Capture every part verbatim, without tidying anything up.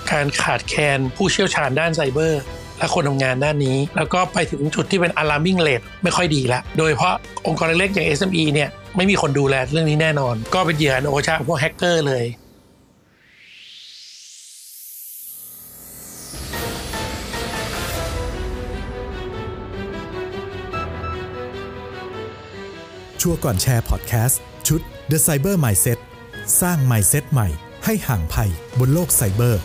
การขาดแคลนผู้เชี่ยวชาญด้านไซเบอร์และคนทำงานด้านนี้แล้วก็ไปถึงจุดที่เป็น alarming rate ไม่ค่อยดีละโดยเฉพาะองค์กรเล็กๆอย่าง เอส เอ็ม อี เนี่ยไม่มีคนดูแลเรื่องนี้แน่นอนก็เป็นเหยื่อโอชาพวกแฮกเกอร์เลยชัวร์ก่อนแชร์พอดแคสต์ชุด The Cyber Mindset สร้าง Mindset ใหม่ให้ห่างภัยบนโลกไซเบอร์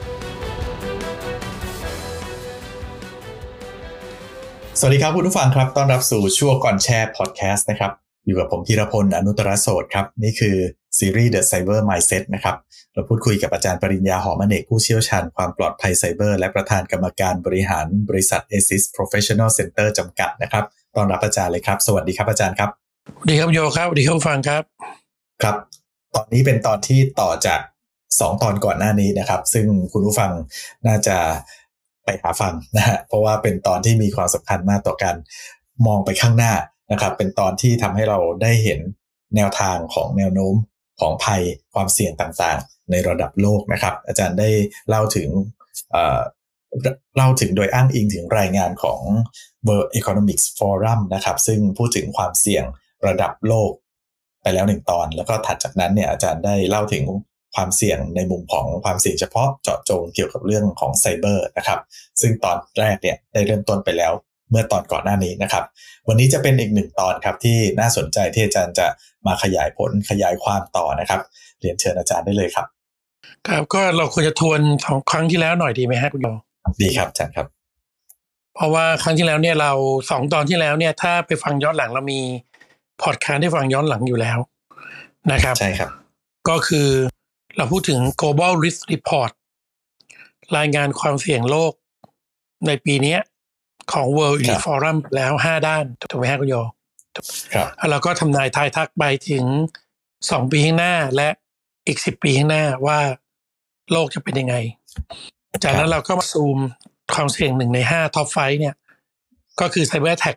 สวัสดีครับคุณผู้ฟังครับต้อนรับสู่ชัวร์ก่อนแชร์พอดแคสต์นะครับอยู่กับผมธีรพลอนุตตรโสตครับนี่คือซีรีส์ The Cyber Mindset นะครับเราพูดคุยกับอาจารย์ปริญญาหอมอเนกผู้เชี่ยวชาญความปลอดภัยไซเบอร์และประธานกรรมการบริหารบริษัท เอซิส Professional Center จำกัดนะครับต้อนรับอาจารย์เลยครับสวัสดีครับอาจารย์ครับสวัสดีครับโยครับสวัสดีครับฟังครับครับตอนนี้เป็นตอนที่ต่อจากสองตอนก่อนหน้านี้นะครับซึ่งคุณผู้ฟังน่าจะไปหาฟังนะฮะเพราะว่าเป็นตอนที่มีความสำคัญมากต่อการมองไปข้างหน้านะครับเป็นตอนที่ทำให้เราได้เห็นแนวทางของแนวโน้มของภัยความเสี่ยงต่างๆในระดับโลกนะครับอาจารย์ได้เล่าถึงเอ่อเล่าถึงโดยอ้างอิงถึงรายงานของ World Economic Forum นะครับซึ่งพูดถึงความเสี่ยงระดับโลกไปแล้วหนึ่งตอนแล้วก็ถัดจากนั้นเนี่ยอาจารย์ได้เล่าถึงความเสี่ยงในมุมของความเสี่ยงเฉพาะเจาะจงเกี่ยวกับเรื่องของไซเบอร์นะครับซึ่งตอนแรกเนี่ยได้เริ่มต้นไปแล้วเมื่อตอนก่อนหน้านี้นะครับวันนี้จะเป็นอีกหนึ่งตอนครับที่น่าสนใจที่อาจารย์จะมาขยายผลขยายความต่อนะครับเรียนเชิญอาจารย์ได้เลยครับครับก็เราควรจะทวนของครั้งที่แล้วหน่อยดีไหมฮะคุณโยดีครับอาจารย์ครับเพราะว่าครั้งที่แล้วเนี่ยเราสองตอนที่แล้วเนี่ยถ้าไปฟังย้อนหลังเรามีพอดคาสต์ได้ฟังย้อนหลังอยู่แล้วนะครับใช่ครับก็คือเราพูดถึง Global Risk Report รายงานความเสี่ยงโลกในปีนี้ของ World Economic Forum แล้วห้าด้านถูกไหมฮะคุณโยครับแล้วก็ทำนายทายทักไปถึงสองปีข้างหน้าและอีกสิบปีข้างหน้าว่าโลกจะเป็นยังไงจากนั้นเราก็มาซูมความเสี่ยงหนึ่งในห้า Top ไฟว์ เนี่ยก็คือ Cyber Attack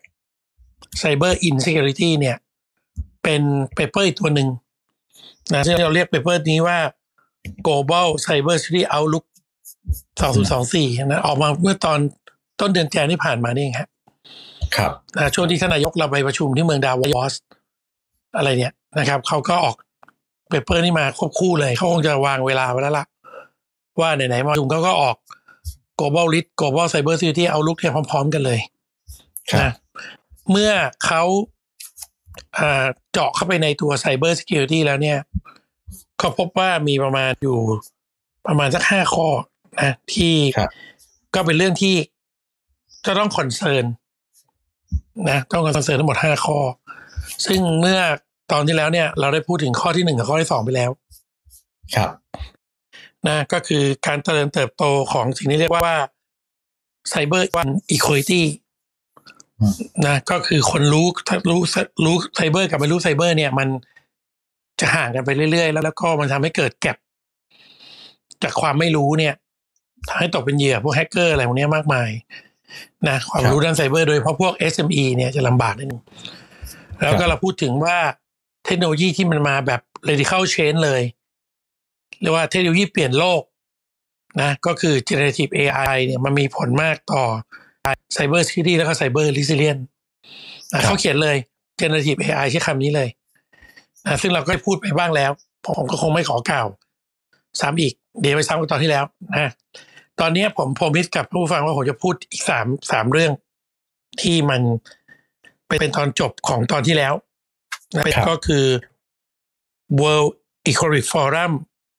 Cyber Insecurity เนี่ยเป็นเปเปอร์อีกตัวหนึ่งนะซึ่งเราเรียกเปเปอร์นี้ว่า Global Cyber Security Outlook สองพันยี่สิบสี่นะออกมาเมื่อตอนต้นเดือนกันยายนที่ผ่านมานี่เองครับครับนะช่วงที่ท่านนายกเราไปประชุมที่เมืองดาวอสอะไรเนี่ยนะครับเขาก็ออกเปเปอร์นี้มาควบคู่เลยเขาคงจะวางเวลาไว้แล้วล่ะว่าไหนๆมาประชุมเขาก็ออก Global Risk Global Cyber Security Outlook เนี่ยพร้อมๆกันเลยนะเมื่อเขาเจาะเข้าไปในตัว Cyber Security แล้วเนี่ยเขาพบว่ามีประมาณอยู่ประมาณสักห้าข้อนะที่ก็เป็นเรื่องที่จะต้องคอนเซิร์นนะต้องคอนเซิร์นทั้งหมดห้าข้อซึ่งเมื่อตอนที่แล้วเนี่ยเราได้พูดถึงข้อที่หนึ่งกับข้อที่สองไปแล้วครับนะก็คือการเจริญเติบโตของสิ่งที่เรียกว่า Cyber Equality นะก็คือคนรู้รู้รู้ไซเบอร์กับไม่รู้ไซเบอร์เนี่ยมันจะห่างกันไปเรื่อยๆแล้วแล้วก็มันทำให้เกิดแก็ปจากความไม่รู้เนี่ยทำให้ตกเป็นเหยื่อพวกแฮกเกอร์อะไรพวกนี้มากมายนะความรู้ด้านไซเบอร์โดยเฉพาะพวก เอส เอ็ม อี เนี่ยจะลำบากนิดนึงแล้วก็เราพูดถึงว่าเทคโนโลยีที่มันมาแบบ radical change เลยเรียกว่าเทคโนโลยีเปลี่ยนโลกนะก็คือ generative เอ ไอ เนี่ยมันมีผลมากต่อ Cyber Security แล้วก็ Cyber Resilience นะเขาเขียนเลย generative เอ ไอ ใช้คำนี้เลยนะซึ่งเราก็พูดไปบ้างแล้วผมก็คงไม่ขอกล่าวซ้ำอีกเดี๋ยวไปซ้ำกันตอนที่แล้วนะตอนนี้ผมโพมิสกับผู้ฟังว่าผมจะพูดอีกสามสามเรื่องที่มันเป็นตอนจบของตอนที่แล้วนะก็คือ World Economic Forum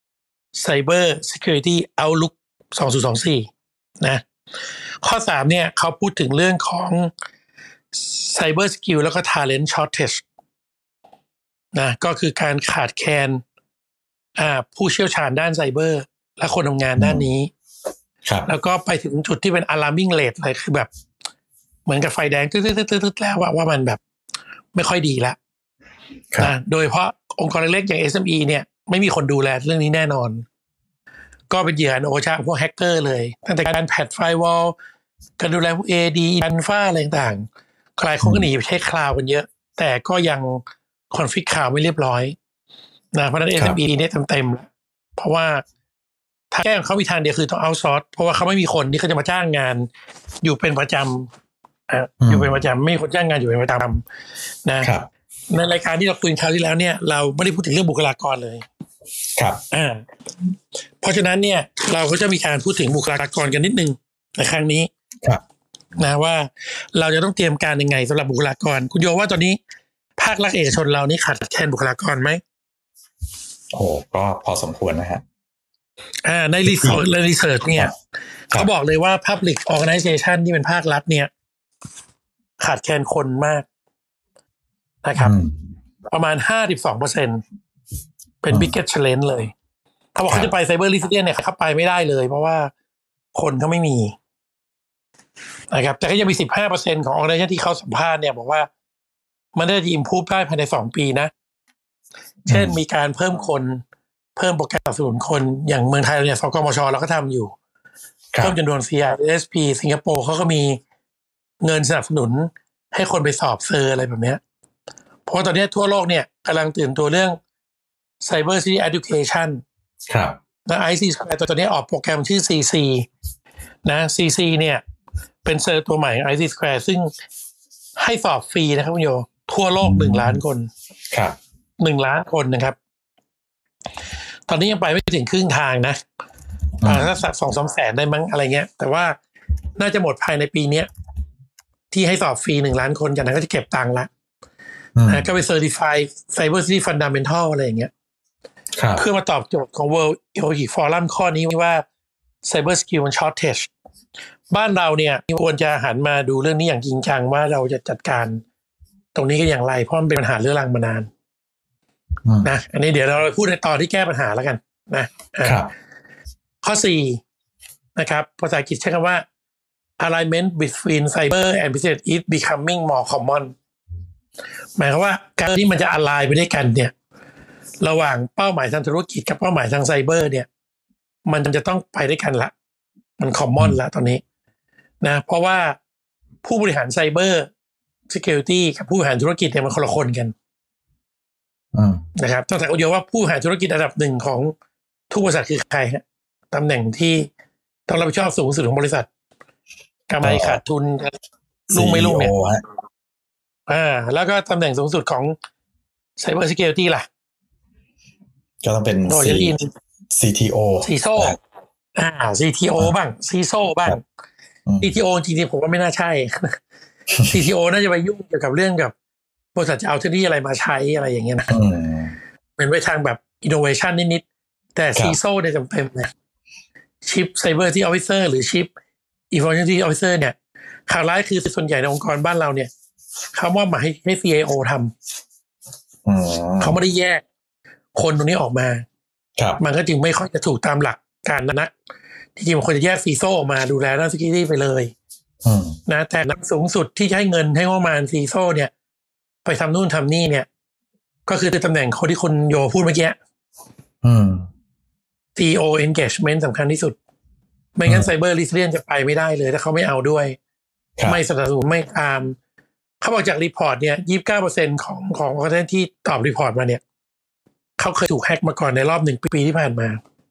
Cyber Security Outlook สองพันยี่สิบสี่นะข้อสามเนี่ยเขาพูดถึงเรื่องของ Cyber Skill แล้วก็ Talent Shortage นะก็คือการขาดแคลนอ่าผู้เชี่ยวชาญด้านไซเบอร์และคนทำงานด้านนี้แล้วก็ไปถึงจุดที่เป็น alarming rate เลยคือแบบเหมือนกับไฟแดงตึ๊ดๆๆแล้วว่าว่ามันแบบไม่ค่อยดีละนะโดยเพราะองค์กรเล็กๆอย่าง เอส เอ็ม อี เนี่ยไม่มีคนดูแลเรื่องนี้แน่นอนก็เป็นเหยื่อโอชาพวกแฮกเกอร์เลยตั้งแต่การแพทไฟวอลการดูแลพวก เอ ดี อัลฟาอะไรต่างๆใครคงก็หนีไปใช้คลาวด์กันเยอะแต่ก็ยังคอนฟิกคลาวด์ไม่เรียบร้อยนะเพราะฉะนั้น เอส เอ็ม อี เนี่ยเต็มๆเพราะว่าทางแก้ของเขามีทางเดียวคือต้องเอาซอร์สเพราะว่าเขาไม่มีคนที่เขาจะมาจ้างงานอยู่เป็นประจำอ่ะอยู่เป็นประจำไม่มีคนจ้างงานอยู่เป็นประจำนะในรายการที่เราคุยคราวที่แล้วเนี่ยเราไม่ได้พูดถึงเรื่องบุคลากรเลยครับอ่าเพราะฉะนั้นเนี่ยเราก็จะมีการพูดถึงบุคลากรกันนิดนึงในครั้งนี้ครับนะว่าเราจะต้องเตรียมการยังไงสำหรับบุคลากรคุณโยว่าตอนนี้ภาครัฐเอกชนเรานี่ขาดแคลนบุคลากรไหมโอ้ก็พอสมควรนะฮะอ่าในรีเสิร์ชในรีเสิร์ชเนี่ยเขาบอกเลยว่า Public Organization ที่เป็นภาครัฐเนี่ยขาดแคลนคนมากนะครับประมาณ ห้าสิบสองเปอร์เซ็นต์ เป็น biggest challenge เลยเขาบอกเขาจะไป Cyber Resilience เนี่ยเขาไปไม่ได้เลยเพราะว่าคนเขาไม่มีนะครับแต่ก็ยังมี สิบห้าเปอร์เซ็นต์ ของ organization ที่เขาสัมภาษณ์เนี่ยบอกว่ามันได้ improve ได้ภายในสองปีนะเช่นมีการเพิ่มคนเพิ่มโปรแกรมสนับสนุนคนอย่างเมืองไทยเนี่ยสกมชเราก็ทำอยู่เพิ่มจำนวน ซี อาร์ เอส พี สิงคโปร์เขาก็มีเงินสนับสนุนให้คนไปสอบเซอร์อะไรแบบนี้เพราะตอนนี้ทั่วโลกเนี่ยกำลังตื่นตัวเรื่อง Cyber Security Education ครับนะ ไอ ซี Square ตัวนี้ออกโปรแกรมชื่อ ซี ซี นะ ซี ซี เนี่ยเป็นเซอร์ตัวใหม่ของ ไอ ซี Square ซึ่งให้สอบฟรีนะครับคุณโยทั่วโลกหนึ่งล้านคนครับหนึ่งล้านคนนะครับตอนนี้ยังไปไม่ถึงครึ่งทางนะอ่าสักสองสามแสนได้มั้งอะไรเงี้ยแต่ว่าน่าจะหมดภายในปีนี้ที่ให้สอบฟรีหนึ่งล้านคนจากนั้นก็จะเก็บตังค์ละนะก็ไป Certify Cyber Security Fundamental อะไรอย่างเงี้ยเพื่อมาตอบโจทย์ของ World Economic Forum ข้อนี้ว่า Cyber Skill มัน shortage บ้านเราเนี่ยควรจะหันมาดูเรื่องนี้อย่างจริงจังว่าเราจะจัดการตรงนี้กันอย่างไรเพราะมันเป็นปัญหาเรื้อรังมานานนะอันนี้เดี๋ยวเราพูดในตอนที่แก้ปัญหาแล้วกันนะครับข้อสี่นะครับภาษาอังกฤษใช้คำว่า alignment between cyber and business is becoming more common หมายความว่าการที่มันจะ align ไปด้วยกันเนี่ยระหว่างเป้าหมายทางธุรกิจกับเป้าหมายทางไซเบอร์เนี่ยมันจะต้องไปด้วยกันละมัน common ละตอนนี้นะเพราะว่าผู้บริหารไซเบอร์ security กับผู้บริหารธุรกิจเนี่ยมันคนละคนกันนะครับต้องถามคุณโยว่าผู้บริหารธุรกิจระดับหนึ่งของทุกบริษัทคือใครฮะตำแหน่งที่ต้องรับผิดชอบสูงสุดของบริษัทกำไรขาดทุนลุ่งไม่ลุ่งเนี่ยอ่าแล้วก็ตำแหน่งสูงสุดของ Cyber Security ล่ะก็ต้องเป็น ซี ที โอซี ไอ เอส โอ อ่า ซี ที โอ บ้าง ซี ไอ เอส โอ บ้าง ซี ที โอ จริงๆผมว่าไม่น่าใช่ ซี ที โอ น่าจะไปยุ่งเกี่ยวกับเรื่องกับบริษัทจะเอาเทคโนโลยีอะไรมาใช้อะไรอย่างเงี้ยนะเป็นไปทางแบบ innovation นิดๆแต่ ซี ไอ เอส โอ เนี่ยจำเป็นนะ Chief Cyber Security Officer หรือ Chief Information Security Officer เนี่ยข่าวร้ายคือส่วนใหญ่ในองค์กรบ้านเราเนี่ยเขามอบหมายให้ให้ ซี ไอ โอ ทำเขาไม่ได้แยกคนตรงนี้ออกมามันก็จึงไม่ค่อยจะถูกตามหลักการนะที่จริงมันควรจะแยก ซี ไอ เอส โอ ออกมาดูแลด้าน security ไปเลยนะแต่นักสูงสุดที่ให้เงินให้งบประมาณ ซี ไอ เอส โอ เนี่ยไปทำนู่นทำนี่เนี่ยก็คือตำแหน่งคนที่คุณโยพูดเมื่อกี้ ซี อี โอ engagement สำคัญที่สุดไม่งั้น Cyber Resilience จะไปไม่ได้เลยถ้าเขาไม่เอาด้วยไม่สนับสนุนไม่ตามเขาบอกจากรีพอร์ตเนี่ย ยี่สิบเก้าเปอร์เซ็นต์ ของของคนที่ตอบรีพอร์ตมาเนี่ยเขาเคยถูกแฮกมาก่อนในรอบหนึ่งปีที่ผ่านมา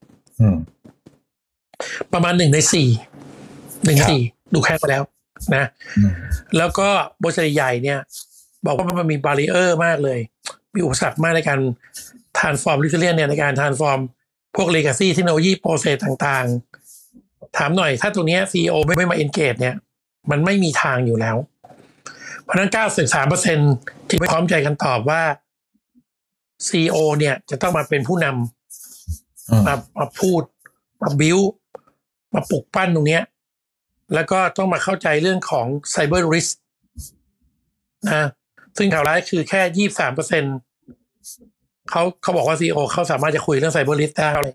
ประมาณหนึ่งในสี่หนึ่งสี่ถูกแฮกมาแล้วนะแล้วก็บริษัทใหญ่เนี่ยบอกว่ามันมีบาริเออร์มากเลยมีอุปสรรคมากในการ transform resilience เนี่ยในการ transform พวก legacy เทคโนโลยี process ต่างๆถามหน่อยถ้าตรงนี้ ซี อี โอ ไม่ไม่มา engage เนี่ยมันไม่มีทางอยู่แล้วเพราะฉะนั้น เก้าสิบสามเปอร์เซ็นต์ ที่พร้อมใจกันตอบว่า ซี อี โอ เนี่ยจะต้องมาเป็นผู้นำมามาพูดมาบิ้วมาปลุกปั้นตรงนี้แล้วก็ต้องมาเข้าใจเรื่องของ Cyber Risk นะซึ่งข่าวร้ายคือแค่ ยี่สิบสามเปอร์เซ็นต์ เขาเขาบอกว่า ซี อี โอ เขาสามารถจะคุยเรื่อง Cyber Risk ได้เลย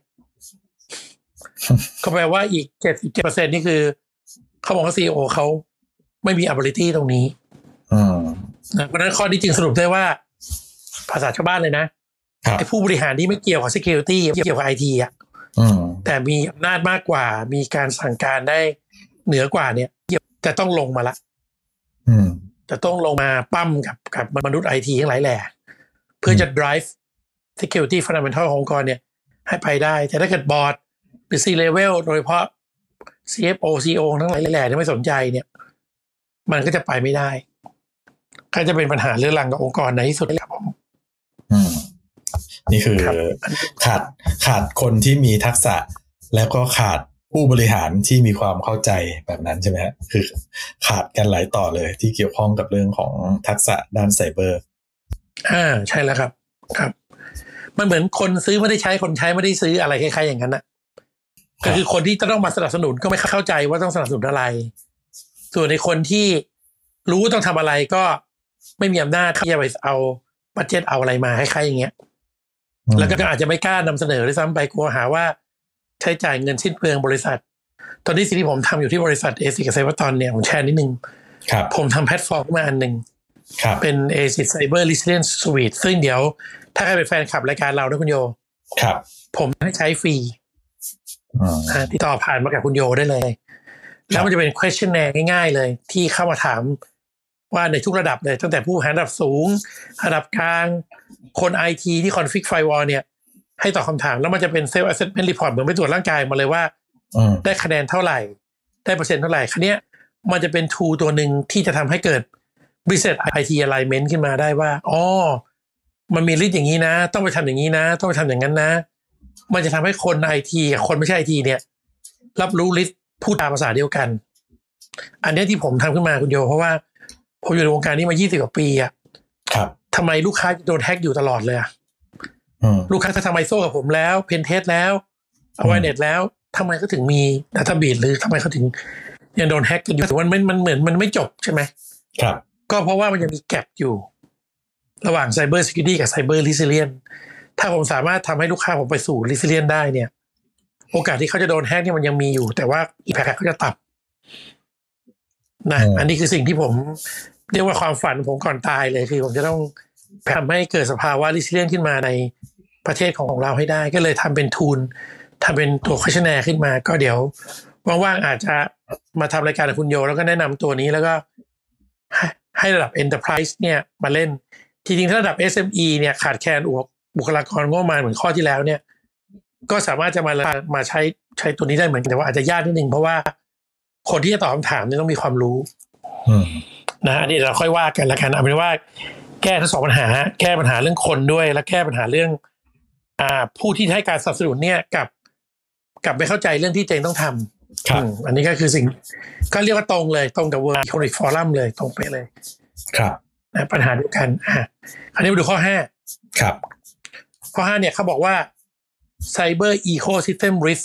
ก็แปลว่าอีก เจ็ดสิบเจ็ดเปอร์เซ็นต์ นี่คือเขาบอกว่า ซี อี โอ เขาไม่มี ability ตรงนี้นะเพราะฉะนั้นข้อนี้จึงสรุปได้ว่าภาษาชาวบ้านเลยนะไอ้ผู้บริหารที่ไม่เกี่ยวกับ security เกี่ยวกับ ไอ ที อ่ะแต่มีอำนาจมากกว่ามีการสั่งการได้เหนือกว่าเนี่ยจะต้องลงมาละจะต้องลงมาปั้มกับกับมนุษย์ ไอ ที ทั้งหลายแหล่เพื่อจะ drive security fundamental ขององค์กรเนี่ยให้ไปได้แต่ถ้าเกิดบอร์ดหรือ C level โดยเฉพาะ ซี เอฟ โอ ซี อี โอ ทั้งหลายแหล่ที่ไม่สนใจเนี่ยมันก็จะไปไม่ได้ก็จะเป็นปัญหาเรื้อรังกับองค์กรในที่สุดครับผมอืมนี่คือขาดขาดคนที่มีทักษะแล้วก็ขาดผู้บริหารที่มีความเข้าใจแบบนั้นใช่ไหมฮะคือขาดกันหลายต่อเลยที่เกี่ยวข้องกับเรื่องของทักษะด้านไซเบอร์อ่าใช่แล้วครับครับมันเหมือนคนซื้อไม่ได้ใช้คนใช้ไม่ได้ซื้ออะไรคล้ายๆอย่างนั้นนะก็คือคนที่จะต้องมาสนับสนุนก็ไม่เข้าใจว่าต้องสนับสนุนอะไรส่วนในคนที่รู้ต้องทำอะไรก็ไม่มีอำนาจที่จะไปเอาบัดเจ็ตเอาอะไรมาคล้ายๆอย่างเงี้ยแล้วก็อาจจะไม่กล้านำเสนอด้วยซ้ำไปกลัวหาว่าใช้จ่ายเงินสิ้นเปลืองบริษัทตอนนี้สิ่งที่ผมทำอยู่ที่บริษัท เอ ซิ กับ Cybertron เนี่ยผมแชร์นิดนึงผมทำแพลตฟอร์มมาอันหนึ่งเป็น เอ ซิ Cyber Resilience Suite ซึ่งเดี๋ยวถ้าใครเป็นแฟนคลับรายการเราด้วยคุณโยผมให้ใช้ฟรีติดต่อผ่านมากับคุณโยได้เลยแล้วมันจะเป็น questionnaire ง่ายๆเลยที่เข้ามาถามว่าในทุกระดับเลยตั้งแต่ผู้บริหารระดับสูงระดับกลางคน ไอ ที ที่ config firewall เนี่ยให้ตอบคำถามแล้วมันจะเป็น self assessment report เหมือนไปตรวจร่างกายมาเลยว่าได้คะแนนเท่าไหร่ได้เปอร์เซ็นต์เท่าไหร่คันนี้มันจะเป็น tool ตัวหนึ่งที่จะทำให้เกิด business ไอ ที alignment ขึ้นมาได้ว่าอ๋อมันมีลิสต์อย่างนี้นะต้องไปทำอย่างนี้นะต้องไปทำอย่างนั้นนะมันจะทำให้คน ไอ ที กับคนไม่ใช่ ไอ ที เนี่ยรับรู้ลิสต์พูดตามภาษาเดียวกันอันนี้ที่ผมทำขึ้นมาคุณโยเพราะว่าผมอยู่ในวงการนี้มายี่สิบกว่าปีอ่ะครับทำไมลูกค้าโดนแฮกอยู่ตลอดเลยอ่ะลูกค้าทำไมโซ่กับผมแล้วเพนเทสแล้วเอาไว้เน็ตแล้วทำไมเขาถึงมีดัตต้าเบสหรือทำไมเขาถึงยังโดนแฮกกันอยู่แต่ว่ามันมันเหมือนมันไม่จบใช่ไหมครับก็เพราะว่ามันยังมีแกลบอยู่ระหว่าง Cyber Security กับ Cyber Resilience ถ้าผมสามารถทำให้ลูกค้าผมไปสู่ Resilience ได้เนี่ยโอกาสที่เขาจะโดนแฮกเนี่ยมันยังมีอยู่แต่ว่า impact เขาจะต่ำนะอันนี้คือสิ่งที่ผมเรียกว่าความฝันผมก่อนตายเลยคือผมจะต้องทำให้เกิดสภาวะ Resilience ขึ้นมาในประเทศของเราให้ได้ก็เลยทำเป็นทูลทำเป็นตัว questionnaire ขึ้นมาก็เดี๋ยวว่างๆอาจจะมาทำรายการกับคุณโยแล้วก็แนะนำตัวนี้แล้วก็ให้ระดับ Enterprise เนี่ยมาเล่นจริงๆถ้าระดับ เอส เอ็ม อี เนี่ยขาดแคลนบุคลากรงบประมาณเหมือนข้อที่แล้วเนี่ยก็สามารถจะมามาใช้ใช้ตัวนี้ได้เหมือนกันแต่ว่าอาจจะยากนิดนึงเพราะว่าคนที่จะตอบคำถามเนี่ยต้องมีความรู้นะอันนี้เราค่อยว่ากันละกันเอาเป็นว่าแก้ทั้งสองปัญหาแก้ปัญหาเรื่องคนด้วยและแก้ปัญหาเรื่องอ่าผู้ที่ให้การสนับสนุนเนี่ยกับกับไม่เข้าใจเรื่องที่เจงต้องทำครับอันนี้ก็คือสิ่งก็เรียกว่าตรงเลยตรงกับ World Economic Forum เลยตรงไปเลยครับนะปัญหาเดียวกันอ่ะอันนี้มาดูข้อห้าครับข้อห้าเนี่ยเขาบอกว่า Cyber Ecosystem Risk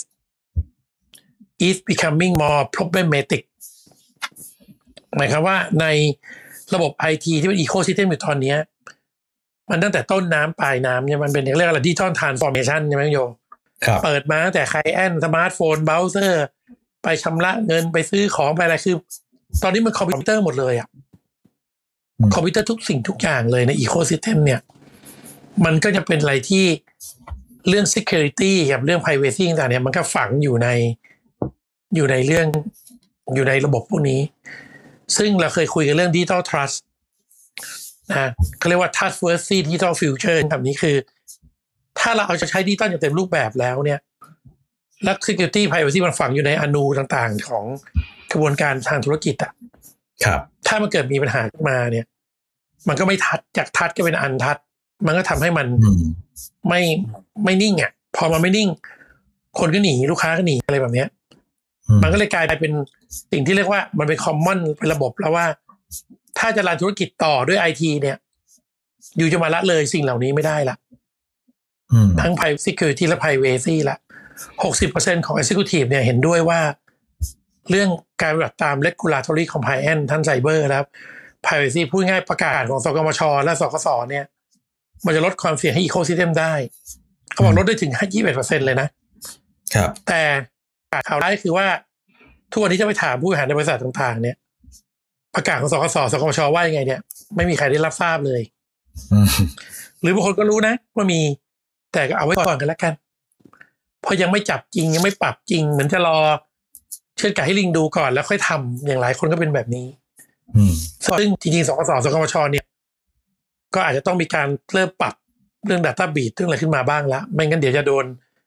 is becoming more problematic หมายความว่าในระบบ ไอ ที ที่เป็น Ecosystem อยู่ตอนนี้มันตั้งแต่ต้นน้ำปลายน้ำเนี่ยมันเป็นเรียกว่า Digital Transformation ใช่ไหมโยเปิดมาตั้งแต่ไคลเอนต์สมาร์ทโฟนเบราว์เซอร์ไปชำระเงินไปซื้อของไปอะไรคือตอนนี้มันคอมพิวเตอร์หมดเลยอ่ะคอมพิวเตอร์ทุกสิ่งทุกอย่างเลยใน Ecosystem เนี่ยมันก็จะเป็นอะไรที่เรื่อง security กับเรื่อง privacy ต่างๆเนี่ยมันก็ฝังอยู่ในอยู่ในเรื่องอยู่ในระบบพวกนี้ซึ่งเราเคยคุยกันเรื่อง digital trust นะเขาเรียกว่า trustworthy digital future แบบนี้คือถ้าเราเอาจะใช้ดิจิตอลอย่างเต็มรูปแบบแล้วเนี่ยและ security privacy มันฝังอยู่ในอนูต่างๆของกระบวนการทางธุรกิจอ่ะครับถ้ามันเกิดมีปัญหาขึ้นมาเนี่ยมันก็ไม่ทัดจากทัดก็เป็นอันทัดมันก็ทำให้มันไม่ไม่นิ่งอ่ะพอมันไม่นิ่งคนก็หนีลูกค้าก็หนีอะไรแบบเนี้ยมันก็เลยกลายเป็นสิ่งที่เรียกว่ามันเป็นคอมมอนเป็นระบบแล้วว่าถ้าจะรันธุรกิจต่อด้วย ไอ ที เนี่ยอยู่จะมาละเลยสิ่งเหล่านี้ไม่ได้ละทั้ง security และ privacy ละ หกสิบเปอร์เซ็นต์ ของ executive เนี่ยเห็นด้วยว่าเรื่องการปฏิบัติตาม regulatory compliance ทั้ง cyber แล้ว privacy พูดง่ายประกาศของสกมชและสกสเนี่ยมันจะลดความเสี่ยงให้ ecosystem ได้เขาบอกลดได้ถึง ยี่สิบเอ็ดเปอร์เซ็นต์ เลยนะครับแต่ข่าวร้ายคือว่าทุกวันนี้จะไปถามผู้บริหารในบริษัทต่างๆเนี่ยประกาศของสกสสกมชว่ายังไงเนี่ยไม่มีใครได้รับทราบเลยหรือบางคนก็รู้นะว่ามีแต่ก็เอาไว้ก่อนกันแล้วกันเพราะยังไม่จับจริงยังไม่ปรับจริงเหมือนจะรอเชือดไก่ให้ลิงดูก่อนแล้วค่อยทำอย่างหลายคนก็เป็นแบบนี้ซึ่งจริงๆสกสสกมชเนี่ยก็อาจจะต้องมีการเริ่มปรับเรื่อง Data Breach เรื่องอะไรขึ้นมาบ้างละไม่งั้นเดี๋ยวจะโดน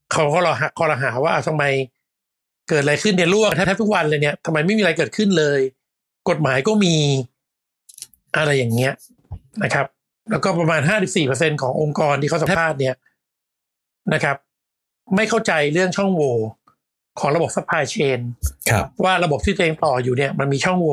เขาก็รอหักคอรหาว่าทำไมเกิดอะไรขึ้นเนี่ยล่วงแทบทุกวันเลยเนี่ยทำไมไม่มีอะไรเกิดขึ้นเลยกฎหมายก็มีอะไรอย่างเงี้ยนะครับแล้วก็ประมาณ ห้าสิบสี่เปอร์เซ็นต์ ขององค์กรที่เขาสัมภาษณ์เนี่ยนะครับไม่เข้าใจเรื่องช่องโหว่ของระบบ supply chain ครับว่าระบบที่ตัวเองต่ออยู่เนี่ยมันมีช่องโหว่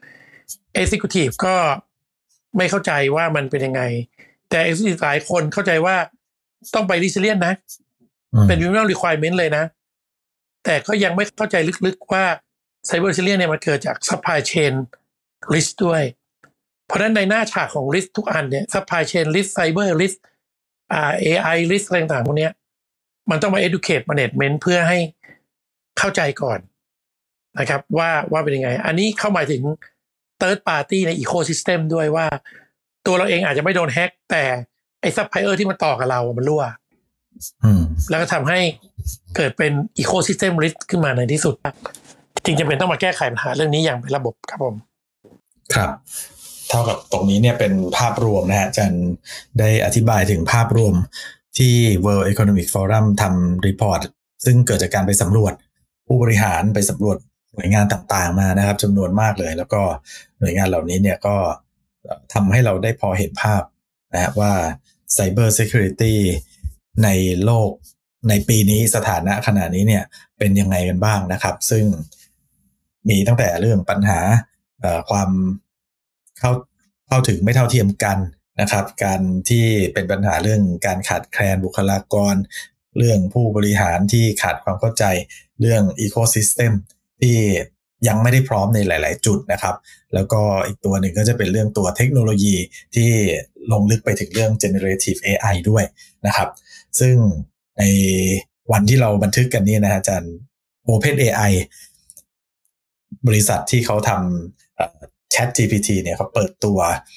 executive ก็ไม่เข้าใจว่ามันเป็นยังไงแต่ executive หลายคนเข้าใจว่าต้องไป resilient นะเป็น minimum requirement เลยนะแต่ก็ยังไม่เข้าใจลึกๆว่า cyber resilience เนี่ยมันเกิดจาก supply chain risk ด้วยเพราะฉะนั้นในหน้าฉากของ risk ทุกอันเนี่ย supply chain risk cyber risk อ่า เอ ไอ risk อะไรต่างๆพวกนี้มันต้องมา educate management เพื่อให้เข้าใจก่อนนะครับว่าว่าเป็นยังไงอันนี้เข้าหมายถึง third party ใน ecosystem ด้วยว่าตัวเราเองอาจจะไม่โดนแฮกแต่ไอ้ supplier ที่มันต่อกับเรามันรั่วแล้วก็ทำให้เกิดเป็น ecosystem risk ขึ้นมาในที่สุดจริงจำเป็นต้องมาแก้ไขปัญหาเรื่องนี้อย่างเป็นระบบครับผมครับเท่ากับตรงนี้เนี่ยเป็นภาพรวมนะฮะอาจารย์ได้อธิบายถึงภาพรวมที่ World Economic Forum ทำรีพอร์ตซึ่งเกิดจากการไปสำรวจผู้บริหารไปสำรวจหน่วยงานต่างๆมานะครับจำนวนมากเลยแล้วก็หน่วยงานเหล่านี้เนี่ยก็ทำให้เราได้พอเห็นภาพนะฮะว่า Cyber Security ในโลกในปีนี้สถานะขณะนี้เนี่ยเป็นยังไงกันบ้างนะครับซึ่งมีตั้งแต่เรื่องปัญหาความเข้าเข้าถึงไม่เท่าเทียมกันนะครับการที่เป็นปัญหาเรื่องการขาดแคลนบุคลากรเรื่องผู้บริหารที่ขาดความเข้าใจเรื่อง Ecosystem ที่ยังไม่ได้พร้อมในหลายๆจุดนะครับแล้วก็อีกตัวหนึ่งก็จะเป็นเรื่องตัวเทคโนโลยีที่ลงลึกไปถึงเรื่อง Generative เอ ไอ ด้วยนะครับซึ่งในวันที่เราบันทึกกันนี่นะอาจารย์ OpenAI บริษัทที่เขาทำ ChatGPT เนี่ยเขาเปิดตัว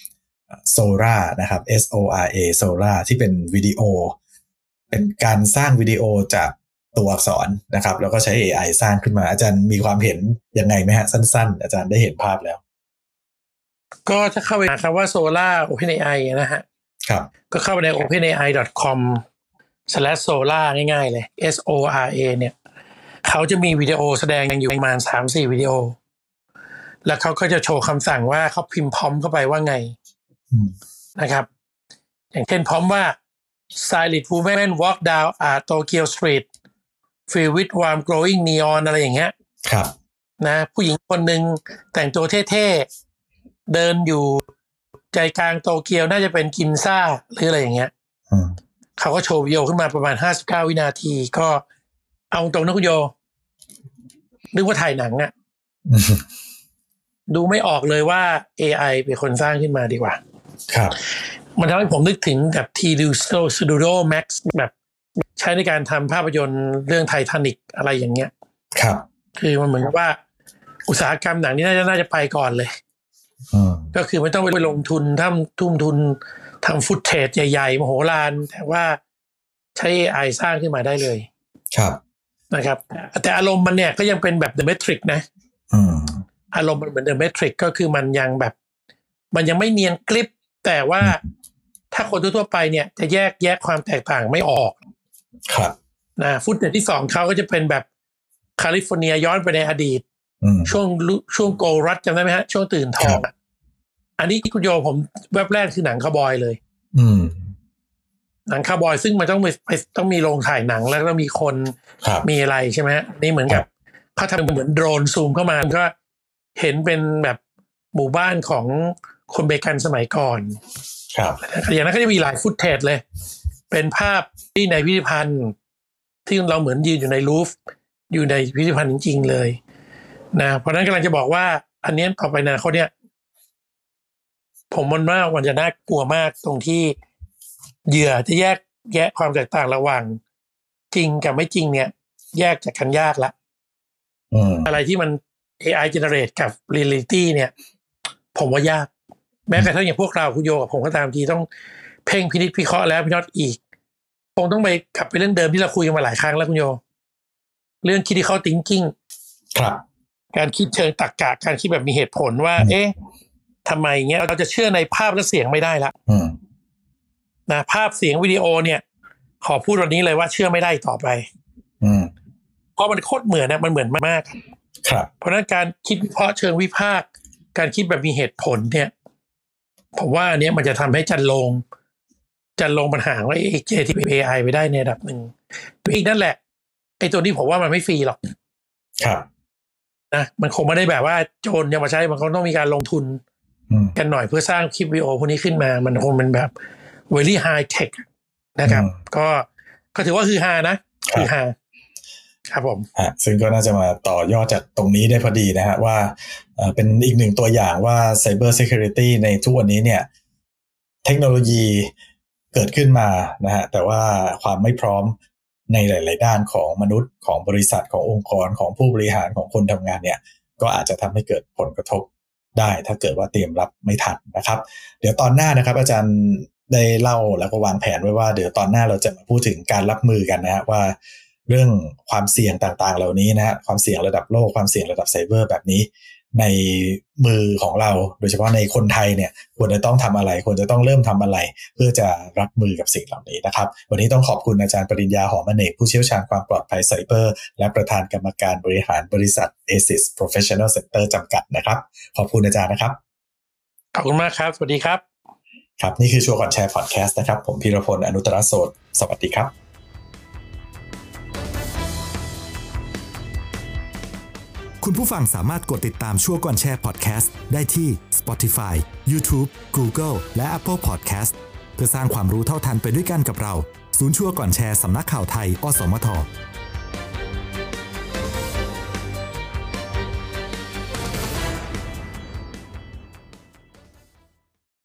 Sora นะครับ S O R A Sora ที่เป็นวิดีโอเป็นการสร้างวิดีโอจากตัวอักษรนะครับแล้วก็ใช้ เอ ไอ สร้างขึ้นมาอาจารย์มีความเห็นยังไงไหมฮะสั้นๆอาจารย์ได้เห็นภาพแล้วก็ถ้าเข้าไปหาคำว่า Sora OpenAI นะฮะครับก็เข้าไปใน โอเพนเอไอ ดอท คอม สแลช โซล่า ง่ายๆเลย S O R A เนี่ยเขาจะมีวิดีโอแสดงอยู่ประมาณ สามสี่ วิดีโอแล้วเขาก็จะโชว์คำสั่งว่าเขาพิมพ์พร้อมเข้าไปว่าไงนะครับอย่างเช่นพร้อมว่า Silent woman walk down a Tokyo street filled with warm glowing neon อะไรอย่างเงี้ยครับนะผู้หญิงคนหนึ่งแต่งตัวเท่ๆเดินอยู่ใจกลางโตเกียวน่าจะเป็นกินซ่าหรืออะไรอย่างเงี้ยเขาก็โชว์วิดีโอขึ้นมาประมาณห้าสิบเก้าวินาทีก็เอาตรงนะคุณโยนึกว่าถ่ายหนังอะดูไม่ออกเลยว่า เอ ไอ เป็นคนสร้างขึ้นมาดีกว่าครับมันทำให้ผมนึกถึงแบบ T-Studio Studio Max แบบใช้ในการทำภาพยนตร์เรื่องไททานิกอะไรอย่างเงี้ยครับคือมันเหมือนกับว่าอุตสาหกรรมหนังนี้น่าจะน่าจะไปก่อนเลยก็คือไม่ต้องไปลงทุนทำทุ่มทุนทำฟุตเทจใหญ่ๆมโหฬารแต่ว่าใช้ เอ ไอ สร้างขึ้นมาได้เลยครับนะครับแต่อารมณ์มันเนี่ยก็ยังเป็นแบบ The Matrix นะอารมณ์มันเหมือน The Matrix ก็คือมันยังแบบมันยังไม่เนียนกริบแต่ว่าถ้าคนทั่วๆไปเนี่ยจะแยกแยกความแตกต่างไม่ออกครับนะฟุตเทจที่สองเขาก็จะเป็นแบบแคลิฟอร์เนียย้อนไปในอดีตช่วงช่วงโกลรัชจำได้ไหมฮะช่วงตื่นทองอ่ะอันนี้คุณโยผมแวบแรกคือหนังคาวบอยเลยอืมหนังคาวบอยซึ่งมันต้องมีต้องมีโรงถ่ายหนังแล้วต้องมีคนมีอะไรใช่ไหมนี่เหมือนกับเขาทำเหมือนโดรนซูมเข้ามาก็เห็นเป็นแบบหมู่บ้านของคนเบกันสมัยก่อนครับอย่างนั้นก็จะมีหลายฟุตเทจเลยเป็นภาพที่ในพิพิธภัณฑ์ที่เราเหมือนยืนอยู่ในรูฟอยู่ในพิพิธภัณฑ์จริงๆเลยนะเพราะนั้นกำลังจะบอกว่าอันนี้ต่อไปนะเขาเนี่ยผมมันว่ามันจะน่ากลัวมากตรงที่เหยื่อจะแยกแยะความแตกต่างระหว่างจริงกับไม่จริงเนี่ยแยกจากกันยากละอะไรที่มัน เอ ไอ generate กับ reality เนี่ยผมว่ายากแม้กระทั่งอย่างพวกเราคุณโยกับผมก็ตามทีต้องเพ่งพินิจพิเคราะห์แล้วพิจารณาอีกคงต้องไปกลับไปเรื่องเดิมที่เราคุยกันมาหลายครั้งแล้วคุณโยเรื่อง critical thinking ครับการคิดเชิงตรรกะการคิดแบบมีเหตุผลว่าเอ๊ะทำไมเงี้ยเราจะเชื่อในภาพและเสียงไม่ได้ละนะภาพเสียงวิดีโอเนี่ยขอพูดวันนี้เลยว่าเชื่อไม่ได้ต่อไปเพราะมันโคตรเหมือนนะมันเหมือนมากครับเพราะนั้นการคิดวิเคราะห์เชิงวิพากษ์การคิดแบบมีเหตุผลเนี่ยผมว่าอันนี้มันจะทำให้จันลงจันลงปัญหาว่า generative เอ ไอ ไปได้ในระดับหนึ่งอีกนั่นแหละไอ้ตัวนี้ผมว่ามันไม่ฟรีหรอกครับนะมันคงไม่ได้แบบว่าโจรจะมาใช้มันคงต้องมีการลงทุนกันหน่อยเพื่อสร้างคลิปวิดีโอพวกนี้ขึ้นมามันคงเป็นแบบ very high tech นะครับก็ก็ถือว่าคือฮานะคือฮาครับผมซึ่งก็น่าจะมาต่อยอดจากตรงนี้ได้พอดีนะฮะว่าเป็นอีกหนึ่งตัวอย่างว่า Cyber Security ในทุกวันนี้เนี่ยเทคโนโลยีเกิดขึ้นมานะฮะแต่ว่าความไม่พร้อมในหลายๆด้านของมนุษย์ของบริษัทขององค์กรของผู้บริหารของคนทำงานเนี่ยก็อาจจะทำให้เกิดผลกระทบได้ถ้าเกิดว่าเตรียมรับไม่ทันนะครับเดี๋ยวตอนหน้านะครับอาจารย์ได้เล่าแล้วก็วางแผนไว้ว่าเดี๋ยวตอนหน้าเราจะมาพูดถึงการรับมือกันนะฮะว่าเรื่องความเสี่ยงต่างๆเหล่านี้นะฮะความเสี่ยงระดับโลกความเสี่ยงระดับไซเบอร์แบบนี้ในมือของเราโดยเฉพาะในคนไทยเนี่ยควรจะต้องทำอะไรควรจะต้องเริ่มทำอะไรเพื่อจะรับมือกับสิ่งเหล่านี้นะครับวันนี้ต้องขอบคุณอาจารย์ปริญญาหอมอเนกผู้เชี่ยวชาญความปลอดภัยไซเบอร์และประธานกรรมการบริหารบริษัท เอ ซิส Professional Center จำกัดนะครับขอบคุณอาจารย์นะครับขอบคุณมากครับสวัสดีครับครับนี่คือชัวร์ก่อนแชร์พอดแคสต์นะครับผมพีรพลอนุตตรโสตสวัสดีครับคุณผู้ฟังสามารถกดติดตามชั่วก่อนแชร์พอดแคสต์ได้ที่ Spotify, YouTube, Google และ Apple Podcast เพื่อสร้างความรู้เท่าทันไปด้วยกันกับเราศูนย์ชั่วก่อนแชร์สำนักข่าวไทยอสมท